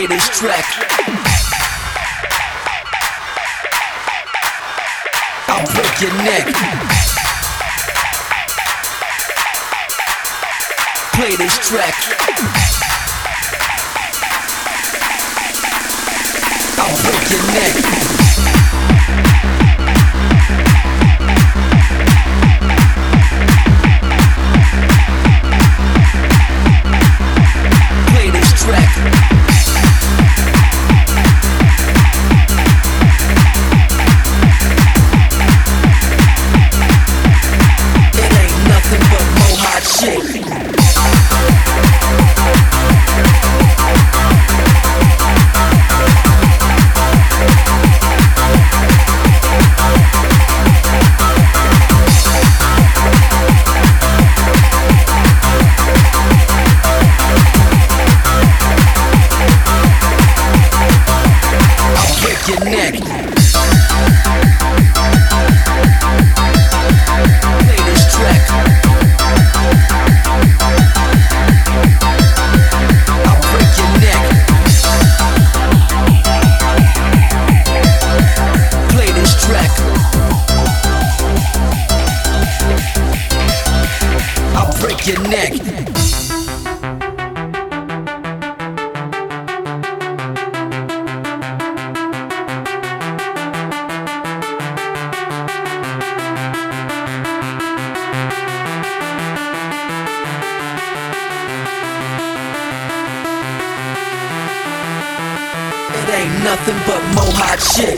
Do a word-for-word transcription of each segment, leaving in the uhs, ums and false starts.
Play this track. I'll break your neck. Play this track. I'll break your neck. Your neck. Play this track. I'll break your neck. Play this track. I'll break your neck. It ain't nothing but mo hot shit.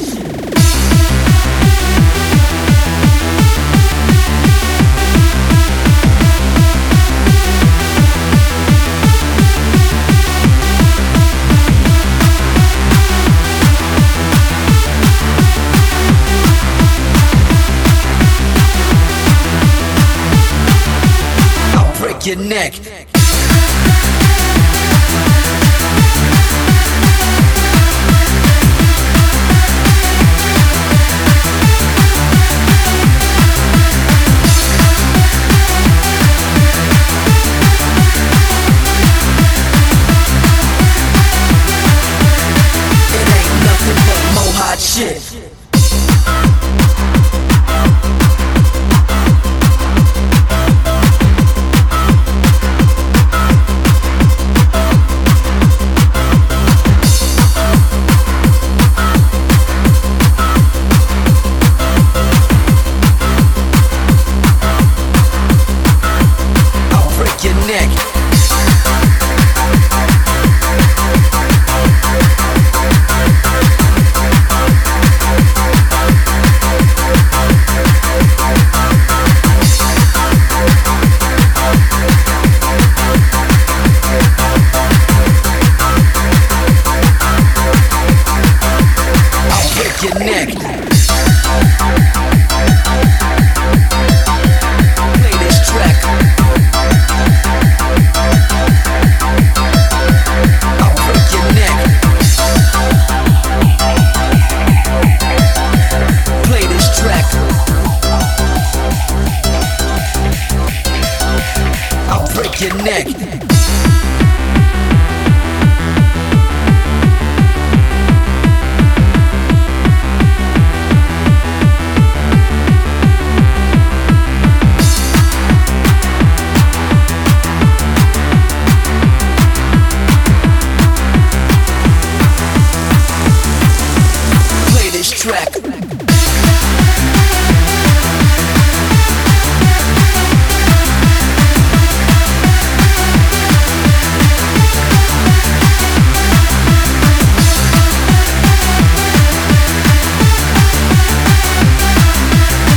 I'll break your neck. Shit. I'll break your neck. Your neck. Play this track. I'll break your neck. Play this track. I'll break your neck. Track.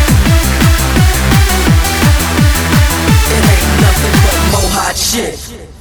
It ain't nothing but mo hot shit.